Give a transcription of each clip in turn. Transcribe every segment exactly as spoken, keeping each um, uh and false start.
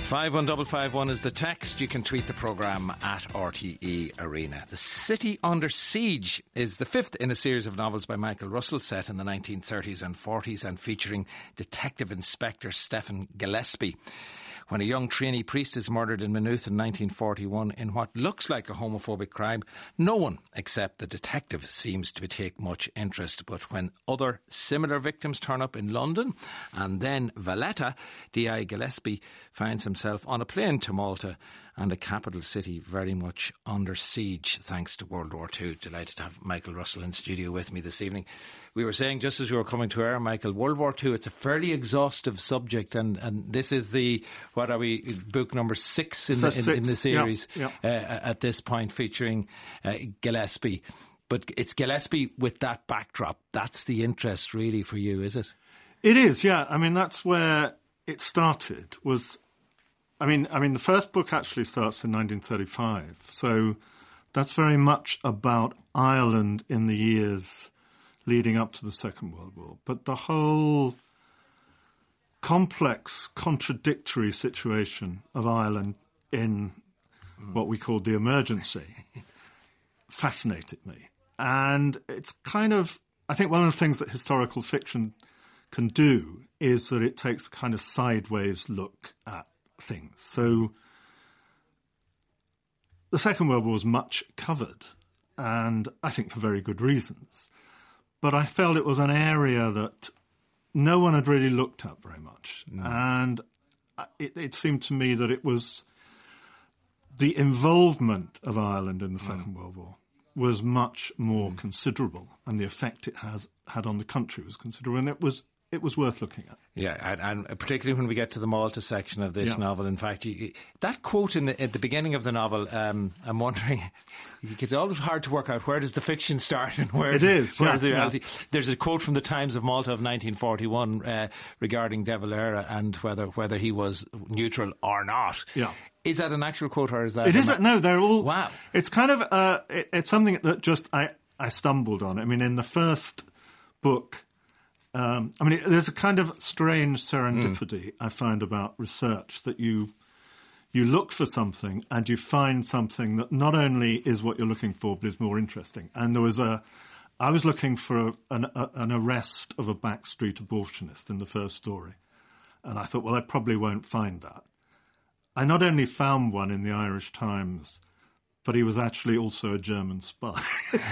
five one five five one is the text. You can tweet the programme at R T E Arena. The City Under Siege is the fifth in a series of novels by Michael Russell, set in the nineteen thirties and forties and featuring Detective Inspector Stephen Gillespie. When a young trainee priest is murdered in Maynooth in nineteen forty-one in what looks like a homophobic crime, no one except the detective seems to take much interest. But when other similar victims turn up in London and then Valletta, D I Gillespie finds himself on a plane to Malta and a capital city very much under siege thanks to World War Two. Delighted to have Michael Russell in studio with me this evening. We were saying just as we were coming to air, Michael, World War Two, it's a fairly exhaustive subject, and, and this is the, what are we, book number six in, the, in, six. in the series yeah, yeah. Uh, at this point, featuring uh, Gillespie. But it's Gillespie with that backdrop. That's the interest really for you, is it? It is, yeah. I mean, that's where it started, was... I mean, I mean, the first book actually starts in nineteen thirty-five, so that's very much about Ireland in the years leading up to the Second World War. But the whole complex, contradictory situation of Ireland in mm. what we called the emergency fascinated me. And it's kind of, I think one of the things that historical fiction can do is that it takes a kind of sideways look at things. So the Second World War was much covered, and I think for very good reasons. But I felt it was an area that no one had really looked at very much. No. And it, it seemed to me that it was the involvement of Ireland in the Second mm. World War was much more mm. considerable, and the effect it has had on the country was considerable, and it was It was worth looking at. Yeah, and, and particularly when we get to the Malta section of this yeah. novel. In fact, you, that quote in the, at the beginning of the novel, um, I'm wondering, it's always hard to work out where does the fiction start and where it is, where's yeah, the reality. Yeah. There's a quote from the Times of Malta of nineteen forty-one uh, regarding De Valera and whether whether he was neutral or not. Yeah. Is that an actual quote, or is that... It is. No, they're all... Wow. It's kind of... Uh, it, it's something that just I, I stumbled on. I mean, in the first book... Um, I mean, there's a kind of strange serendipity mm. I find about research, that you you look for something and you find something that not only is what you're looking for, but is more interesting. And there was a... I was looking for a, an, a, an arrest of a backstreet abortionist in the first story. And I thought, well, I probably won't find that. I not only found one in the Irish Times, but he was actually also a German spy.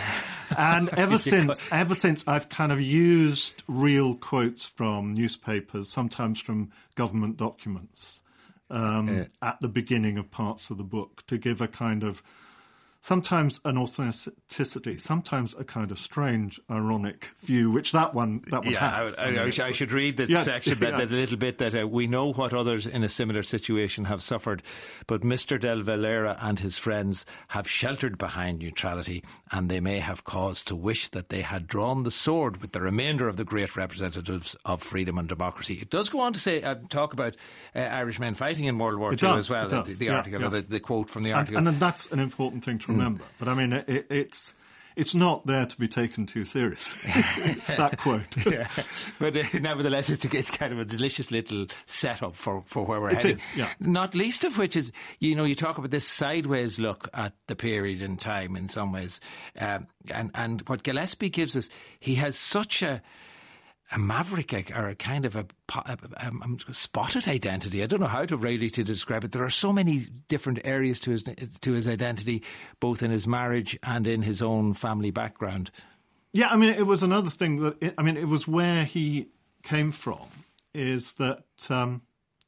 And ever since, ever since I've kind of used real quotes from newspapers, sometimes from government documents, um, yeah. at the beginning of parts of the book to give a kind of, sometimes an authenticity, sometimes a kind of strange, ironic view, which that one, that one yeah, has. I, I, I, I, I should read the yeah, section, yeah. that, that little bit that uh, we know what others in a similar situation have suffered, but Mister De Valera and his friends have sheltered behind neutrality, and they may have cause to wish that they had drawn the sword with the remainder of the great representatives of freedom and democracy. It does go on to say, uh, talk about uh, Irish men fighting in World War it Two does, as well, the, the yeah, article, yeah. or the, the quote from the article. And, and that's an important thing to remember. Mm. But I mean, it, it's it's not there to be taken too seriously, that quote. Yeah. But uh, nevertheless, it's, it's kind of a delicious little setup for, for where we're it headed. Is, yeah. Not least of which is, you know, you talk about this sideways look at the period in time in some ways. Um, and, and what Gillespie gives us, he has such a... a maverick or a kind of a, a, a, a spotted identity. I don't know how to really to describe it. There are so many different areas to his to his identity, both in his marriage and in his own family background. Yeah, I mean, it was another thing that, it, I mean, it was where he came from, is that, um,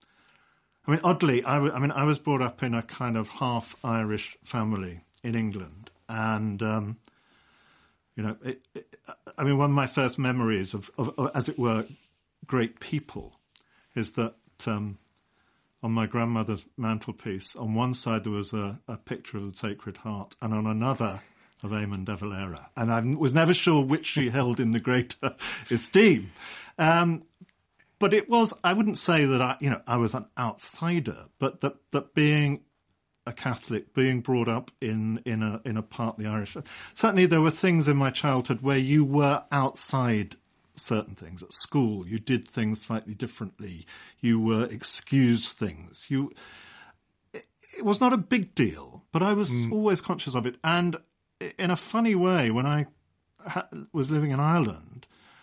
I mean, oddly, I, w- I mean, I was brought up in a kind of half-Irish family in England, and... Um, You know, it, it, I mean, one of my first memories of, of, of, as it were, great people is that um, on my grandmother's mantelpiece, on one side there was a, a picture of the Sacred Heart, and on another of Eamon de Valera. And I was never sure which she held in the greater esteem. Um, but it was, I wouldn't say that I, you know, I was an outsider, but that, that being a Catholic, being brought up in, in a in a partly Irish... Certainly there were things in my childhood where you were outside certain things. At school, you did things slightly differently. You were excused things. You, it, it was not a big deal, but I was mm. always conscious of it. And in a funny way, when I ha- was living in Ireland,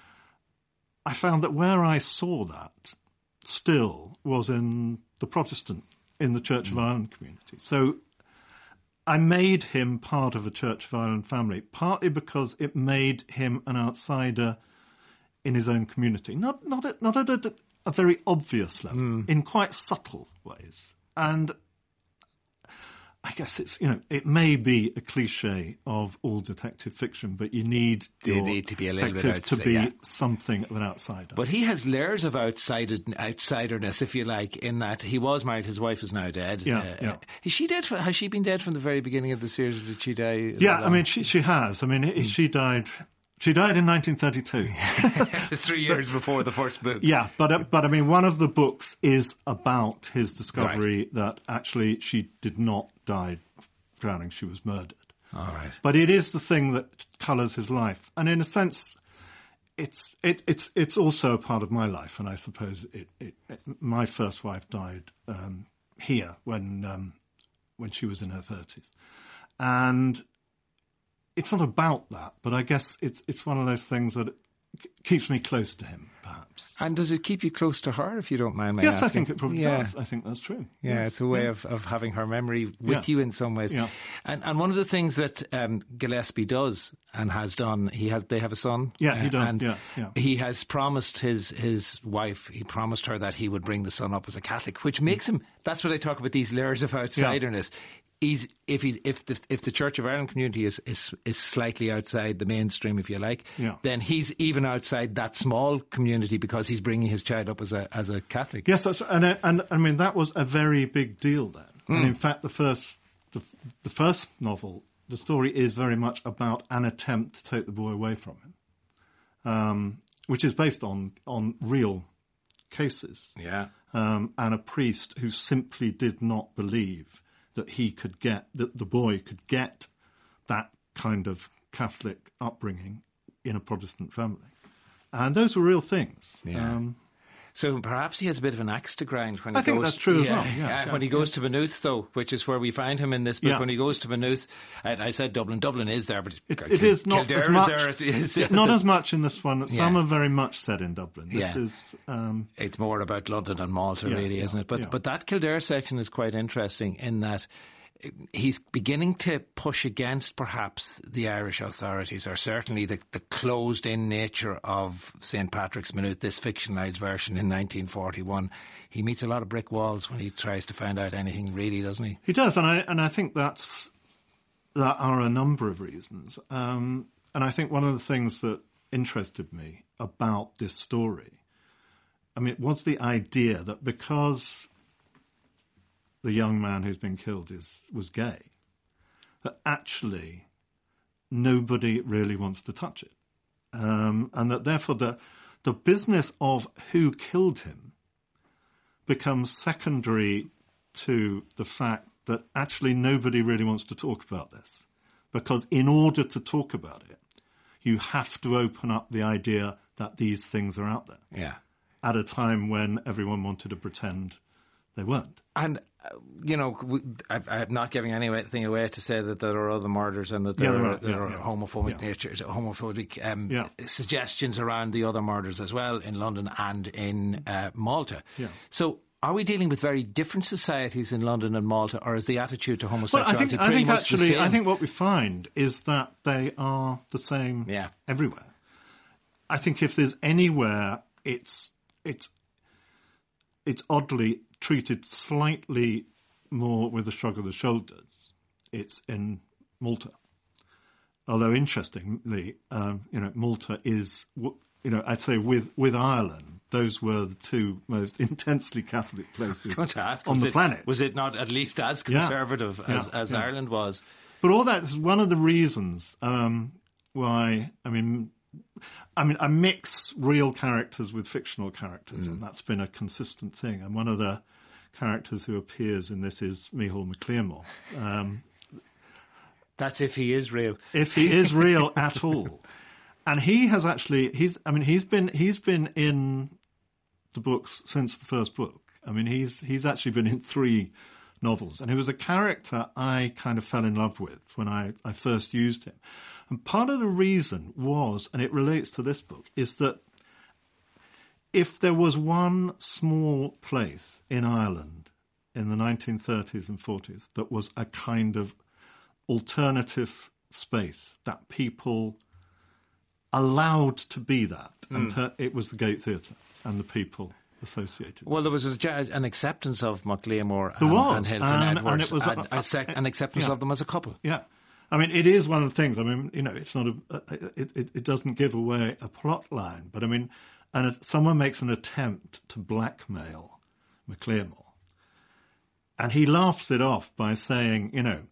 I found that where I saw that still was in the Protestant, in the Church mm. of Ireland community. So I made him part of a Church of Ireland family, partly because it made him an outsider in his own community. Not not at, not at a, a very obvious level, mm. in quite subtle ways. And I guess it's, you know, it may be a cliche of all detective fiction, but you need, you need to be a little bit outside, to be yeah. something of an outsider. But he has layers of outsided, outsiderness, if you like, in that he was married, his wife is now dead. Yeah, uh, yeah. Is she dead? For, has she been dead from the very beginning of the series, or did she die? Yeah, I mean, she she has. I mean, mm. she died... She died in nineteen thirty-two. Three years but, before the first book. Yeah, but uh, but I mean, one of the books is about his discovery right. that actually she did not die drowning; she was murdered. All right. But it is the thing that colours his life, and in a sense, it's it, it's it's also a part of my life. And I suppose it, it, it my first wife died um, here when um, when she was in her thirties, and. It's not about that, but I guess it's it's one of those things that keeps me close to him, perhaps. And does it keep you close to her, if you don't mind my yes, asking? I think it probably yeah. does. I think that's true. Yeah, yes. it's a way yeah. of, of having her memory with yeah. you in some ways. Yeah. And and one of the things that um, Gillespie does and has done, he has they have a son. Yeah, he does. Uh, and yeah, yeah. he has promised his his wife, he promised her that he would bring the son up as a Catholic, which makes him. That's what I talk about, these layers of outsiderness. Yeah. He's, if he's if the if the Church of Ireland community is, is is slightly outside the mainstream, if you like, yeah. then he's even outside that small community because he's bringing his child up as a as a Catholic. Yes, that's, and and I mean that was a very big deal then. Mm. And in fact, the first the, the first novel, the story is very much about an attempt to take the boy away from him, um, which is based on on real cases. Yeah, um, and a priest who simply did not believe that he could get, that the boy could get that kind of Catholic upbringing in a Protestant family. And those were real things. Yeah. Um, so perhaps he has a bit of an axe to grind when he I goes... I think that's true yeah, as well, yeah. Uh, yeah when he goes yeah. to Maynooth, though, which is where we find him in this book, yeah. when he goes to Maynooth, I, I said Dublin. Dublin is there, but... It, it is not Kildare as much... Is there, is yeah, not as much in this one. Some yeah. are very much set in Dublin. This yeah. is... Um, it's more about London and Malta, yeah, really, yeah, isn't it? But yeah. But that Kildare section is quite interesting in that he's beginning to push against perhaps the Irish authorities, or certainly the, the closed-in nature of Saint Patrick's Maynooth, this fictionalised version in nineteen forty-one. He meets a lot of brick walls when he tries to find out anything, really, doesn't he? He does, and I and I think that's there are a number of reasons. Um, and I think one of the things that interested me about this story, I mean, was the idea that because the young man who's been killed is was gay, that actually nobody really wants to touch it. Um, and that therefore the the business of who killed him becomes secondary to the fact that actually nobody really wants to talk about this. Because in order to talk about it, you have to open up the idea that these things are out there. Yeah. At a time when everyone wanted to pretend they weren't. And, uh, you know, we, I, I'm not giving anything away to say that there are other murders and that there yeah, are, right. there yeah, are yeah. homophobic yeah. nature, homophobic um, yeah. suggestions around the other murders as well in London and in uh, Malta. Yeah. So are we dealing with very different societies in London and Malta, or is the attitude to homosexuality well, I think, pretty I think much actually, the same? I think what we find is that they are the same yeah. everywhere. I think if there's anywhere it's it's it's oddly treated slightly more with a shrug of the shoulders, it's in Malta. Although interestingly, um, you know, Malta is, you know, I'd say with, with Ireland, those were the two most intensely Catholic places ask, on the it, planet. Was it not at least as conservative yeah. as, yeah. as yeah. Ireland was? But all that is one of the reasons um, why, I mean, I mean, I mix real characters with fictional characters, mm. and that's been a consistent thing. And one of the characters who appears in this is Micheál MacLiammóir. Um, that's if he is real. If he is real at all. and he has actually, he's, I mean, he's been, he's been in the books since the first book. I mean, he's, he's actually been in three novels, and he was a character I kind of fell in love with when I, I first used him. And part of the reason was, and it relates to this book, is that if there was one small place in Ireland in the nineteen thirties and forties that was a kind of alternative space that people allowed to be that, mm. and to, it was the Gate Theatre and the people associated. Well, there was a, an acceptance of MacLeamore there and, was, and Hilton and, Edwards, and it was a, a, a sec, an acceptance yeah. of them as a couple. Yeah. I mean, it is one of the things. I mean, you know, it's not a, it, it, it doesn't give away a plot line, but I mean, and if someone makes an attempt to blackmail MacLeamore, and he laughs it off by saying, you know,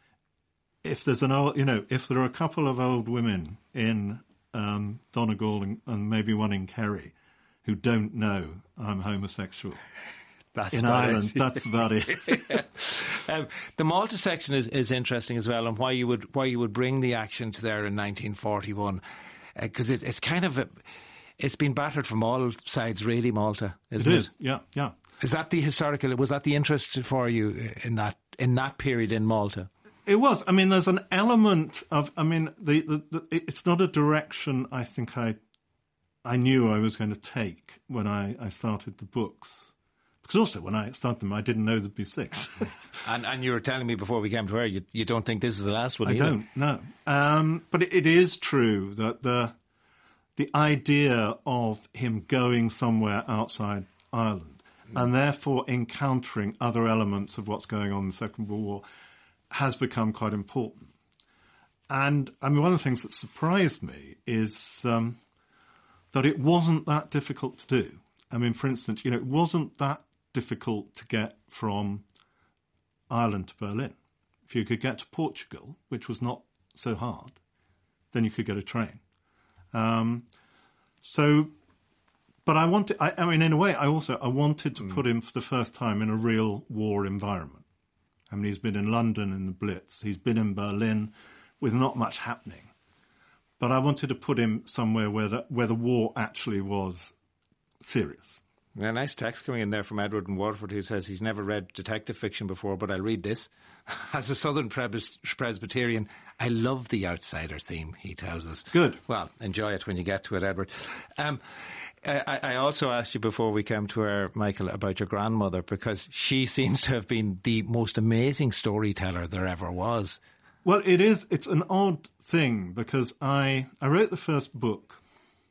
if there's an old, you know, if there are a couple of old women in um, Donegal and, and maybe one in Kerry who don't know I'm homosexual that's in Ireland, it. that's about it. um, the Malta section is, is interesting as well, and why you would why you would bring the action to there in nineteen forty-one, because uh, it, it's kind of a, it's been battered from all sides, really, Malta, isn't it? It is, yeah, yeah. Is that the historical? Was that the interest for you in that in that period in Malta? It was. I mean, there's an element of. I mean, the, the, the it's not a direction I think I I knew I was going to take when I, I started the books. Because also when I started them, I didn't know there'd be six. and and you were telling me before we came to air, you you don't think this is the last one? I either. don't. No. Um, but it, it is true that the the idea of him going somewhere outside Ireland, and therefore encountering other elements of what's going on in the Second World War, has become quite important. And, I mean, one of the things that surprised me is um, that it wasn't that difficult to do. I mean, for instance, you know, it wasn't that difficult to get from Ireland to Berlin. If you could get to Portugal, which was not so hard, then you could get a train. Um, so... But I wanted, I, I mean, in a way, I also, I wanted to mm. put him for the first time in a real war environment. I mean, he's been in London in the Blitz. He's been in Berlin with not much happening. But I wanted to put him somewhere where the, where the war actually was serious. A nice text coming in there from Edward in Waterford, who says he's never read detective fiction before, but I'll read this. As a Southern Pres- Presbyterian, I love the outsider theme, he tells us. Good. Well, enjoy it when you get to it, Edward. Um, I, I also asked you before we came to her, Michael, about your grandmother, because she seems to have been the most amazing storyteller there ever was. Well, it is. It's an odd thing, because I, I wrote the first book,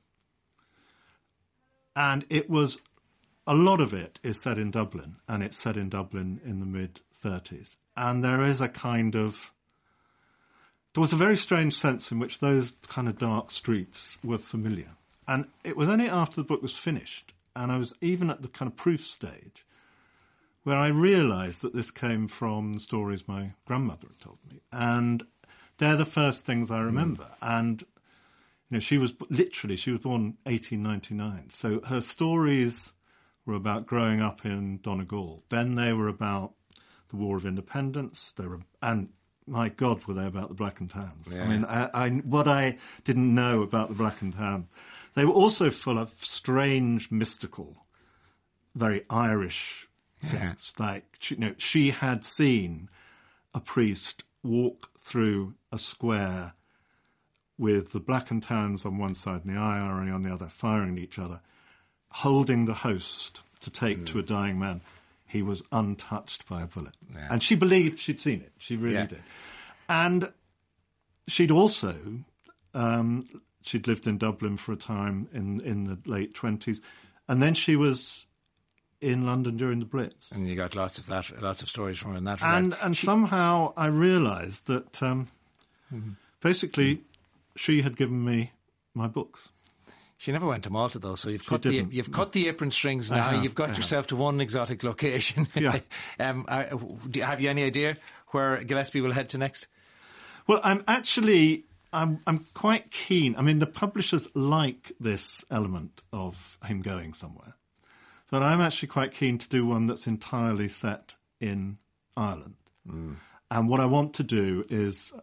and it was, a lot of it is set in Dublin, and it's set in Dublin in the mid-thirties. And there is a kind of, there was a very strange sense in which those kind of dark streets were familiar. And it was only after the book was finished, and I was even at the kind of proof stage, where I realised that this came from the stories my grandmother had told me. And they're the first things I remember. Mm. And, you know, she was, literally, she was born eighteen ninety-nine. So her stories were about growing up in Donegal. Then they were about the War of Independence. They were, and my God, were they about the Black and Tans. Yeah. I mean, I, I, what I didn't know about the Black and Tans. They were also full of strange, mystical, very Irish things. Yeah. Like, you know, she had seen a priest walk through a square with the Black and Tans on one side and the I R A on the other, firing at each other, holding the host to take mm. to a dying man. He was untouched by a bullet. Yeah. And she believed she'd seen it. She really yeah. did. And she'd also... Um, She'd lived in Dublin for a time in, in the late twenties. And then she was in London during the Blitz. And you got lots of that, lots of stories from her in that regard. And, and she... somehow I realised that um, mm-hmm. basically mm-hmm. she had given me my books. She never went to Malta, though, so you've she cut the didn't. you've cut the apron strings now. Have, you've got I yourself have. to one exotic location. Yeah. um, I, do, have you any idea where Gillespie will head to next? Well, I'm actually... I'm, I'm quite keen. I mean, the publishers like this element of him going somewhere. But I'm actually quite keen to do one that's entirely set in Ireland. Mm. And what I want to do is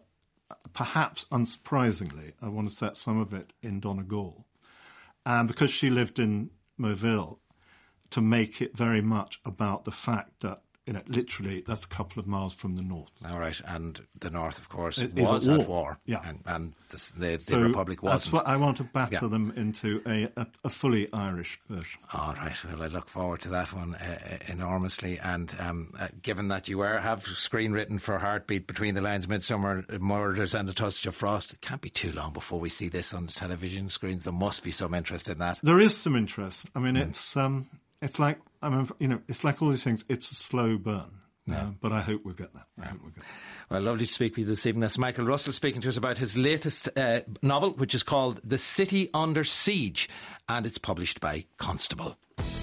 perhaps unsurprisingly, I want to set some of it in Donegal. And because she lived in Moville, to make it very much about the fact that, you know, literally that's a couple of miles from the north. All right, and the north, of course, it was war. at war. Yeah. And, and the, the, so the Republic wasn't. That's what I want to batter yeah. them into a, a, a fully Irish version. All right, well, I look forward to that one uh, enormously. And um, uh, given that you are, have screen written for Heartbeat, Between the Lines, Midsummer Murders and A Touch of Frost, it can't be too long before we see this on the television screens. There must be some interest in that. There is some interest. I mean, mm. it's um, it's like I mean, you know, it's like all these things. It's a slow burn. Yeah. Uh, but I hope we'll get that. I hope we'll get that. Well, lovely to speak with you this evening. That's Michael Russell speaking to us about his latest uh, novel, which is called The City Under Siege, and it's published by Constable.